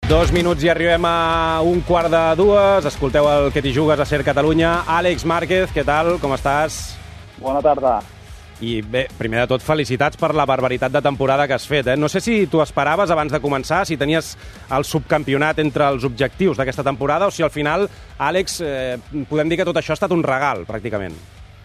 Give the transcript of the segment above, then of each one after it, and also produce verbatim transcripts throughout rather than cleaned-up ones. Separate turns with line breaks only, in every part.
Dos minuts i arribem a un quart de dues. Escolteu el Que t'hi jugues a Ser Catalunya. Àlex Márquez, què tal? Com estàs?
Bona tarda.
I bé, primer de tot, felicitats per la barbaritat de temporada que has fet. Eh? No sé si tu esperaves abans de començar, si tenies el subcampionat entre els objectius d'aquesta temporada o si al final, Àlex, eh, podem dir que tot això ha estat un regal, pràcticament.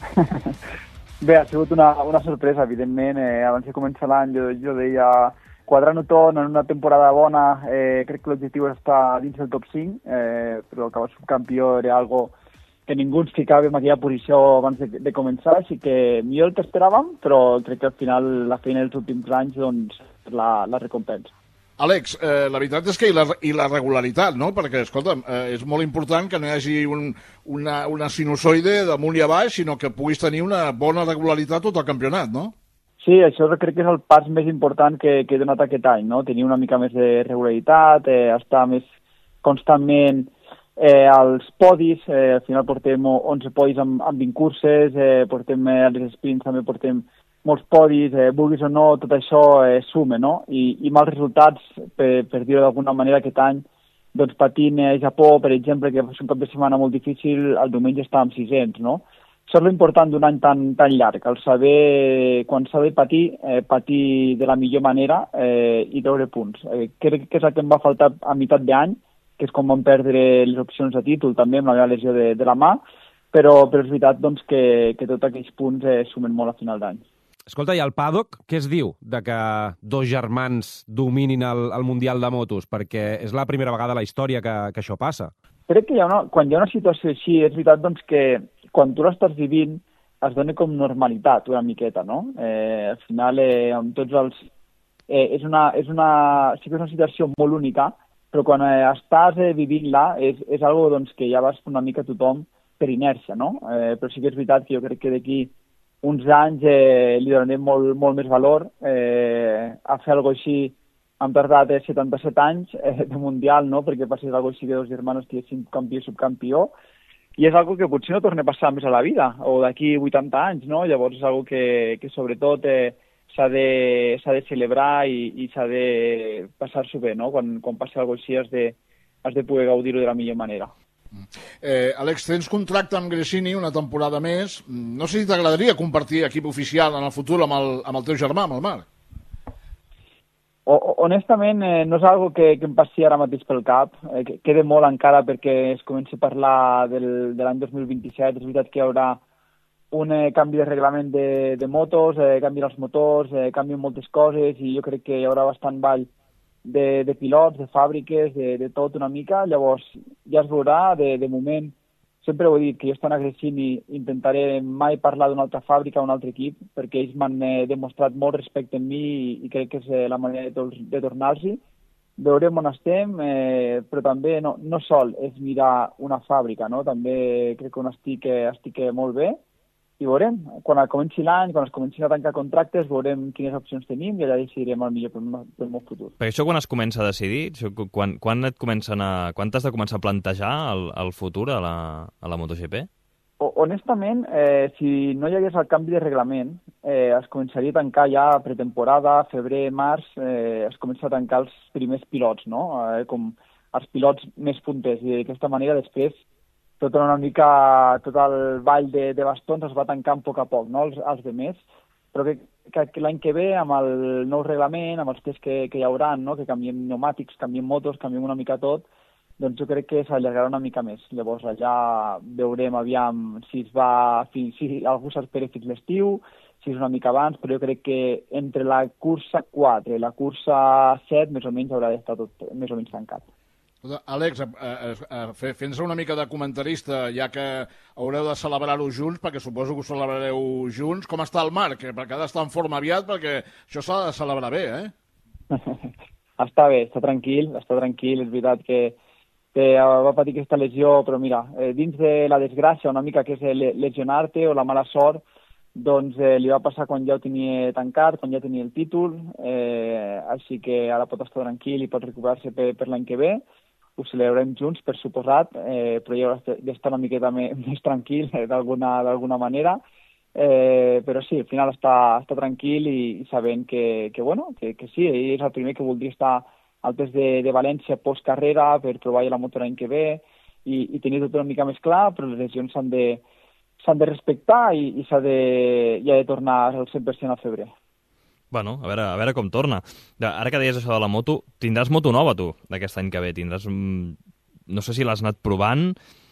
Bé, ha sigut una, una sorpresa, evidentment. Eh, abans de començar l'any jo, jo deia quadrant-ho tot en una temporada bona. Eh, crec que l'objectiu és estar dins del top cinc, eh, però acabar subcampió era algo que ningú ens ficava en aquella posició abans de, de començar, així que millor el que esperàvem, però crec que al final la feina dels últims anys doncs, la, la recompensa.
Àlex, eh, la veritat és que i la, i la regularitat, no? Perquè, escolta'm, eh, és molt important que no hi hagi un, una, una sinusoide d'amunt i a baix, sinó que puguis tenir una bona regularitat tot el campionat, no?
Sí, això crec que és el pas més important que, que he donat aquest any, no? Tenir una mica més de regularitat, eh, estar més constantment eh, als podis, eh, al final portem onze podis amb, amb vint curses, eh, portem eh, als sprints també portem molts podis, eh, vulguis o no, tot això eh, sume, no? I, i mals resultats, per, per dir-ho d'alguna manera, aquest any, doncs patint a Japó, per exemple, que va ser un cap de setmana molt difícil, el diumenge estàvem sis-cents, no? Això és l'important d'un any tan, tan llarg, el saber, quan s'ha de patir, eh, patir de la millor manera eh, i treure punts. Eh, crec que és el que em va faltar a meitat d'any, que és com vam perdre les opcions de títol, també amb la meva lesió de, de la mà, però, però és veritat doncs, que, que tots aquells punts eh, sumen molt a final d'any.
Escolta, i al paddock, què es diu de que dos germans dominin el, el Mundial de Motos? Perquè és la primera vegada a la història que, que això passa. Crec
que hi ha una, quan hi ha una situació així, és veritat doncs, que quan tu l'estàs vivint es dona com normalitat una miqueta, no? Eh, al final, eh, amb tots els... Eh, és una, és una, sí que és una situació molt única, però quan eh, estàs eh, vivint-la és, és algo doncs, que ja vas una mica tothom per inèrcia, no? Eh, però sí que és veritat que jo crec que d'aquí uns anys eh, li donarem molt, molt més valor eh, a fer alguna cosa així. Han tardat eh, setanta-set anys eh, de Mundial, no? Perquè passés alguna cosa així que dos germanos estiguessin campió i subcampió, i és algo que potser no torna a passar més a la vida, o d'aquí vuitanta anys, no? Llavors és algo que, que sobretot eh, s'ha de, s'ha de celebrar i, i s'ha de passar-s'ho bé, no? Quan, quan passi alguna cosa així has de, has de poder gaudir-ho de la millor manera.
Eh, Àlex, tens contracte amb Gresini una temporada més. No sé si t'agradaria compartir equip oficial en el futur amb el, amb el teu germà, amb el Marc.
O, honestament, eh, no és algo que, que em passi ara mateix pel cap. Eh, que queda molt encara perquè es comença a parlar del, de l'any dos mil vint-i-set. És veritat que hi haurà un eh, canvi de reglament de, de motos, eh, canvien els motors, eh, canvien moltes coses i jo crec que hi haurà bastant ball de, de pilots, de fàbriques, de, de tot una mica. Llavors ja es veurà. De, de moment, sempre ho he dit, que jo estant a Gresini intentaré mai parlar d'una altra fàbrica o un altre equip, perquè ells m'han eh, demostrat molt respecte en mi i, i crec que és eh, la manera de, to de tornar-s'hi. Veurem on estem, eh, però també no, no sol és mirar una fàbrica, no? També crec que on estic, eh, estic molt bé i veurem. Quan comenci l'any, quan es comencin a tancar contractes, veurem quines opcions tenim i allà decidirem el millor pel, pel meu futur.
Perquè això quan es comença a decidir, això, quan, quan et comencen a, quan t'has de començar a plantejar el, el futur a la, a la MotoGP?
O, honestament, eh, si no hi hagués el canvi de reglament, eh, es començaria a tancar ja pretemporada, febrer, març, eh, es comença a tancar els primers pilots, no? Eh, com els pilots més punters, i d'aquesta manera després tot una mica, tot el ball de, de bastons es va tancant a poc a poc, no? els, els de més, però que, que, que l'any que ve, amb el nou reglament, amb els tests que, que hi haurà, no? Que canviem pneumàtics, canviem motos, canviem una mica tot, doncs jo crec que s'allargarà una mica més. Llavors allà veurem aviam si es va, si, si algú s'espera fins l'estiu, si és una mica abans, però jo crec que entre la cursa quatre i la cursa set més o menys haurà d'estar tot més o menys tancat.
Àlex, eh, eh, fent-se una mica de comentarista, ja que haureu de celebrar-ho junts, perquè suposo que ho celebrareu junts, com està el Marc? Perquè ha d'estar en forma aviat, perquè això s'ha de celebrar bé, eh?
Està bé, està tranquil, està tranquil, és veritat que, que va patir aquesta lesió, però mira, eh, dins de la desgràcia una mica que és lesionar-te o la mala sort, doncs eh, li va passar quan ja ho tenia tancat, quan ja tenia el títol, eh, així que ara pot estar tranquil i pot recuperar-se per, per l'any que ve. Ho celebrem junts, per suposat, eh, però ja haurà d'estar una miqueta més, més tranquil eh, d'alguna manera. Eh, però sí, al final està, està tranquil i, i sabent que, que, bueno, que, que sí, ell és el primer que voldria estar al test de, de València post-carrera per trobar la moto l'any que ve i, i tenir tot una mica més clar, però les lesions s'han de, s'han de respectar i, i s'ha de, i ha de tornar al cent per cent al febrer.
Bueno, a veure, a veure com torna. Ara que deies això de la moto, tindràs moto nova, tu, d'aquest any que ve. Tindràs... No sé si l'has anat provant,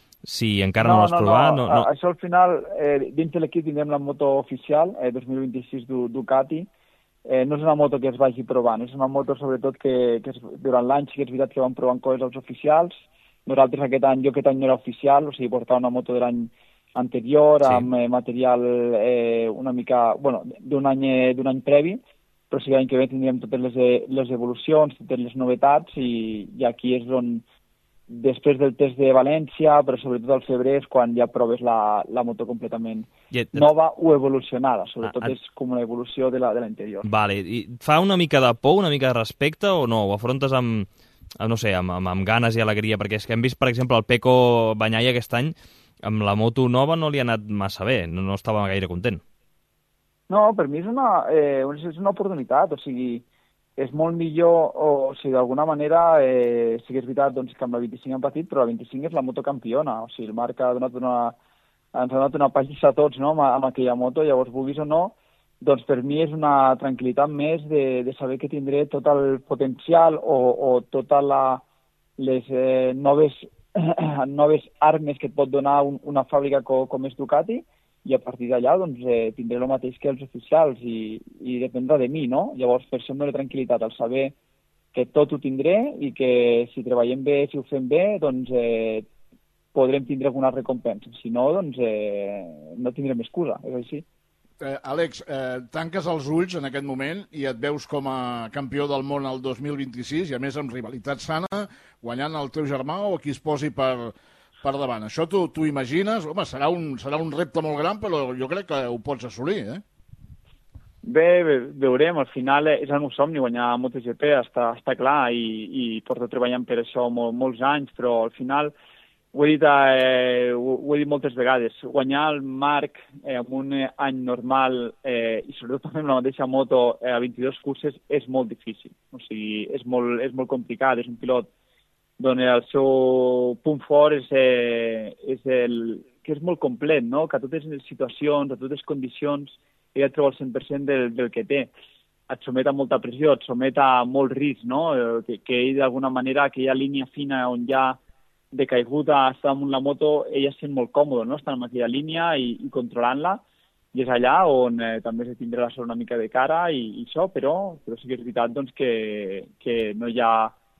si encara no, no l'has
no,
provat...
No,
no, no.
Això al final, eh, dins de l'equip tindrem la moto oficial, eh, dos mil vint-i-sis du, Ducati. Eh, no és una moto que es vagi provant, és una moto sobretot que, que es, durant l'any sí que és veritat que van provant coses als oficials. Nosaltres aquest any, jo aquest any no era oficial, o sigui, portava una moto de l'any anterior, sí, amb eh, material eh, una mica, bueno, d'un any, eh, d'un any previ, però sí que l'any que ve tindríem totes les, les evolucions, totes les novetats, i, i aquí és on, després del test de València, però sobretot al febrer és quan ja proves la, la moto completament et, nova o evolucionada. Sobretot et, és com una evolució de la de l'anterior.
Vale, i fa una mica de por, una mica de respecte, o no? Ho afrontes amb, no sé, amb, amb, amb ganes i alegria? Perquè és que hem vist, per exemple, el Pecco Bagnaia aquest any, amb la moto nova no li ha anat massa bé, no, no estava gaire content.
No, per mi és una, eh, és una oportunitat, o sigui, és molt millor, o, o sigui, d'alguna manera, eh, sí que és veritat doncs, que amb la vint-i-cinc hem patit, però la vint-i-cinc és la moto campiona, o sigui, el Marc ha donat una, ens ha donat una pallissa a tots, no?, amb, amb aquella moto, llavors, vulguis o no, doncs per mi és una tranquil·litat més de, de saber que tindré tot el potencial o, o totes les eh, noves, noves armes que et pot donar un, una fàbrica co, com és Ducati, i a partir d'allà doncs, eh, tindré el mateix que els oficials i, i dependrà de mi, no? Llavors, per això em dóna tranquil·litat al saber que tot ho tindré i que si treballem bé, si ho fem bé, doncs eh, podrem tindre alguna recompensa. Si no, doncs eh, no tindrem excusa, és així.
Eh, Àlex, eh, tanques els ulls en aquest moment i et veus com a campió del món el dos mil vint-i-sis i a més amb rivalitat sana, guanyant el teu germà o qui es posi per... per davant. Això tu, tu imagines? Home, serà un, serà un repte molt gran, però jo crec que ho pots assolir, eh?
Bé, bé veurem. Al final és el meu somni guanyar MotoGP, està, està clar, i, i porto treballant per això mol, molts anys, però al final, ho he dit, eh, ho, ho he dit moltes vegades, guanyar el Marc eh, en un any normal eh, i sobretot també amb la mateixa moto eh, a vint-i-dues curses és molt difícil. O sigui, és molt, és molt complicat, és un pilot on el seu punt fort és, eh, és el, que és molt complet, no? Que a totes les situacions, a totes les condicions, ella et troba el cent per cent del, del que té. Et somet a molta pressió, et somet a molt risc, no? Que, que ell, d'alguna manera, aquella línia fina on ja de caiguda està damunt la moto, ella es sent molt còmode, no? Està en aquella línia i, i controlant-la, i és allà on eh, també se tindrà la sort una mica de cara i, i això, però, però sí que és veritat doncs, que, que no hi ha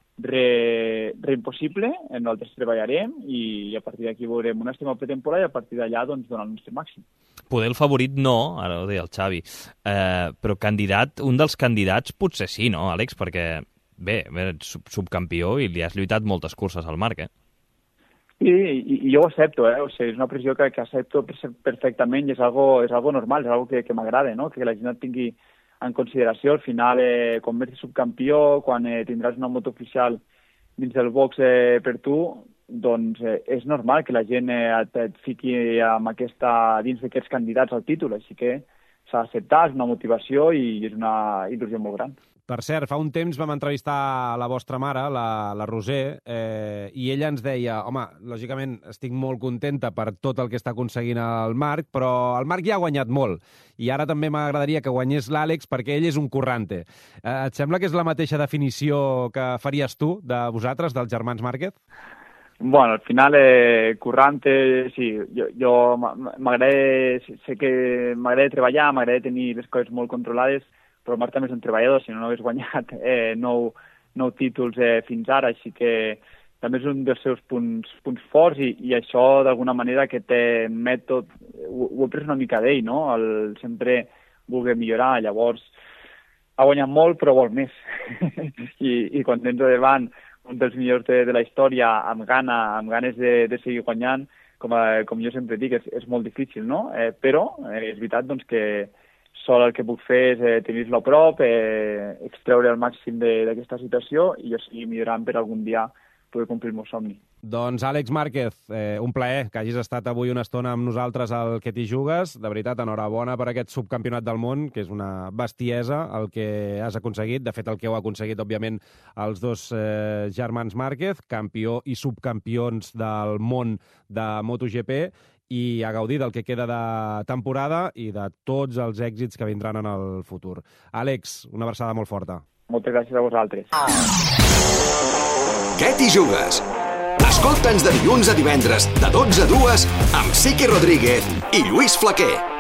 Re, re impossible, nosaltres treballarem i a partir d'aquí veurem on estem a pretemporada i a partir d'allà doncs, donar el nostre màxim.
Poder el favorit no, ara ho deia el Xavi, eh, però candidat, un dels candidats potser sí, no, Àlex? Perquè, bé, ets subcampió i li has lluitat moltes curses al Marc, eh?
Sí, i, i jo ho accepto, eh? O sigui, és una pressió que, que accepto perfectament i és algo, és algo normal, és algo que, que m'agrada, no? Que la gent et tingui en consideració. Al final, eh, quan ets subcampió, quan eh, tindràs una moto oficial dins del box eh, per tu, doncs eh, és normal que la gent eh, et, et fiqui amb aquesta, dins d'aquests candidats al títol, així que s'ha d'acceptar, és una motivació i és una il·lusió molt gran.
Per cert, fa un temps vam entrevistar la vostra mare, la, la Roser, eh, i ella ens deia, home, lògicament estic molt contenta per tot el que està aconseguint el Marc, però el Marc ja ha guanyat molt, i ara també m'agradaria que guanyés l'Àlex perquè ell és un currante. Eh, et sembla que és la mateixa definició que faries tu de vosaltres, dels germans Márquez?
Bueno, al final, eh, currante, sí, jo, jo m'agrada, sé que m'agrada treballar, m'agrada tenir les coses molt controlades, però el Marc també és un treballador, si no, no hagués guanyat eh, nou, nou títols eh, fins ara, així que també és un dels seus punts, punts forts i, i això, d'alguna manera, que té mètode, ho, ho he pres una mica d'ell, no? El sempre voler millorar, llavors ha guanyat molt, però vol més. I, I quan tens davant un dels millors de, de la història, amb gana, amb ganes de, de seguir guanyant, com, a, com jo sempre dic, és, és molt difícil, no? Eh, però eh, és veritat doncs, que sol el que puc fer és eh, tenir-lo a prop, eh, extreure el màxim d'aquesta situació i jo seguir millorant per algun dia poder complir el meu somni.
Doncs Àlex Márquez, eh, un plaer que hagis estat avui una estona amb nosaltres al Que t'hi jugues. De veritat, enhorabona per aquest subcampionat del món, que és una bestiesa el que has aconseguit. De fet, el que heu aconseguit, òbviament, els dos eh, germans Márquez, campió i subcampions del món de MotoGP, i a gaudir del que queda de temporada i de tots els èxits que vindran en el futur. Àlex, una abraçada molt forta.
Moltes gràcies a vosaltres.
Què t'hi jugues? Escolta'ns de dilluns a divendres, de dotze a dues, amb Siqui Rodríguez i Lluís Flaquer.